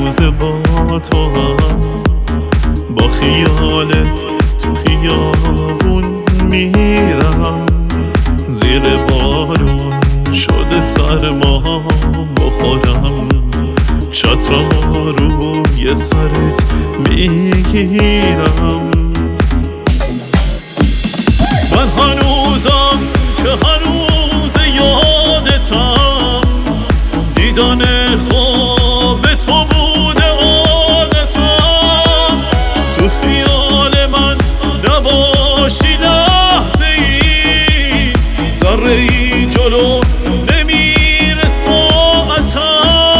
روز با تو هم با خیالت تو خیابون میرم، زیر بارون شده سرما بخورم، چترم روی سرت میگیرم. من هنوزم که هنوز یادتم، دیدن خواب تو بوده عادتم، تو خیال من نباشی لحظه ای، ذره ای جلو نمیره ساعتم.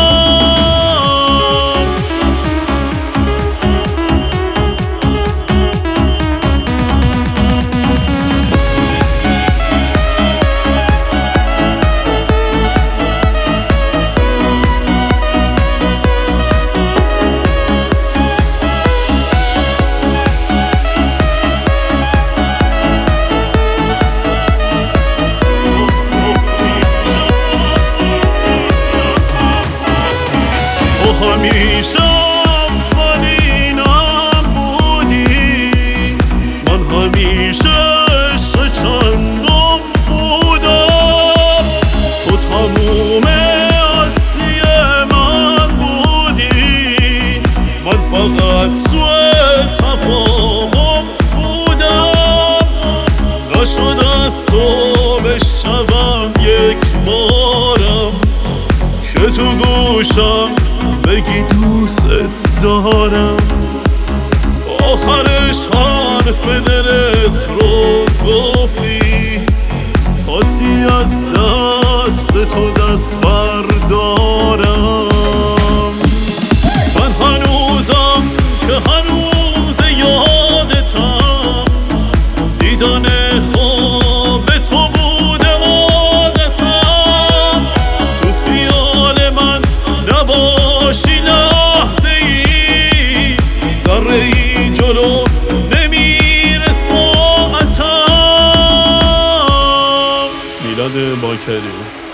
همیشه اولینم بودی، من همیشه عشق چندم بودم، تو تموم هستی من بودی، من فقط سوء تفاهم بودم، نشد از تو بشنوم یک بارم که تو گوشم بگی دوست دارم، آخرش حرف دلت رو گفتی، خواستی از دست تو دست بردارم. من هنوزم که هنوز یادتم، دیدن خواب تو بوده عادتم، تو خیال من نباشی لحظه ای، ذره ای جلو نمیره ساعتم. میلاد باکری.